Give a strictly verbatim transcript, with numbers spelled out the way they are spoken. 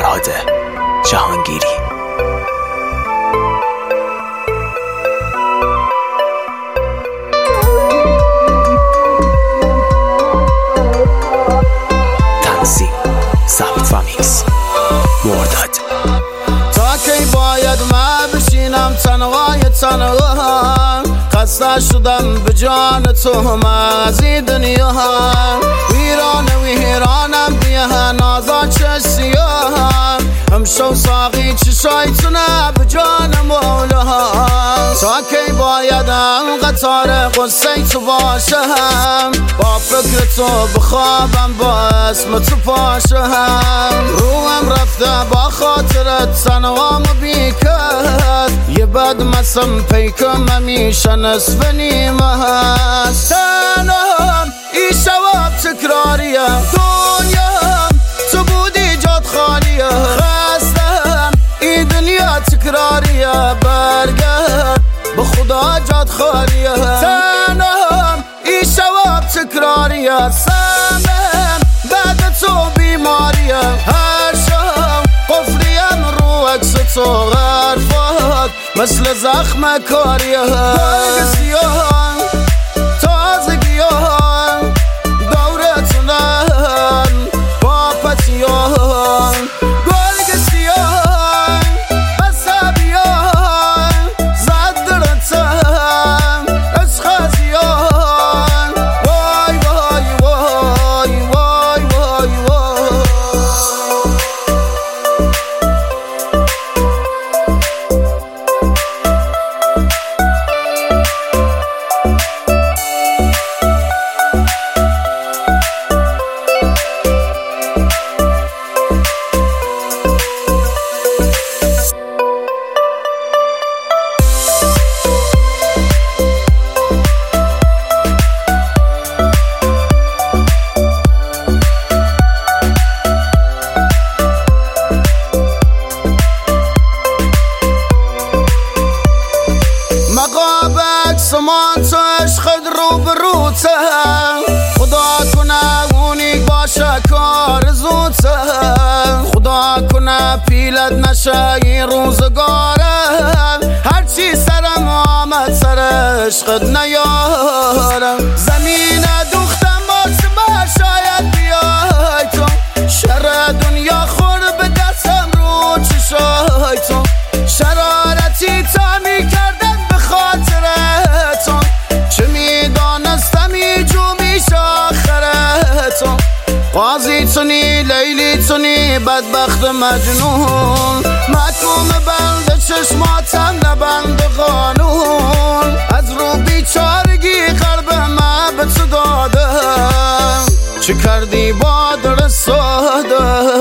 فرهاد جهانگیری. تنظیم ثبت و میکس مرداد. تا کی باید من بشینم تنهای تنها؟ خسته شدم به جان تو من از این دنیا. ویران ویرانم بیه نازا چه سیاه. همشو ساقی چشای تونه به جان مولا. تا کی باید قطار قصه تو باشم؟ با فکر تو بخوابم با اسم تو پاشم. روحم رفته با خاطرت تنهام بیکت. یه بد مسم پیکم همیشه نصف نیمه هست. تنهام ای شواب تکراریه دنیا تو بودی جاد خالیه. خستم ای دنیا تکراریه برگرد به خدا جاد خالیه. تنهام ای شواب تکراریه سمم بعد تو بیماریه. هر شام قفلیم رو عکس تو غرفات مثل زخم کاریه. برگ سیاه تازگیان دورتونن با پتیان. برگ سیاه بسابیان زد درتن از خزیان. وای وای وای وای وای وای. مقابک سمان تو عشقت رو بروته. خدا کنه اونی باشه کار زوته. خدا کنه پیلت نشه این روزگاره. هرچی سرم آمد سر عشقت نیارم. زمین دوختم باز با شاید بیای تو. شر دنیا خور به دستم رو چشای تو. شرارتی تا می کردم به خاطرتون. چه می دانستم ای جو میشه آخرتون. قاضی تونی لیلی تونی بدبخت مجنون. محکوم بند چشماتم نبند قانون. از رو بیچارگی قلب من به تو دادم. چه کردی با در ساده